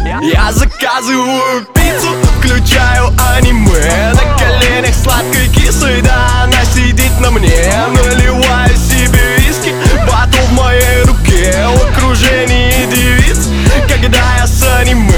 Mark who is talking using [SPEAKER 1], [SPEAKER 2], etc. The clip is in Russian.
[SPEAKER 1] Я заказываю пиццу, включаю аниме. На коленях сладкой кисой, да, она сидит на мне. Наливаю себе виски, батл в моей руке. В окружении девиц, когда я с аниме.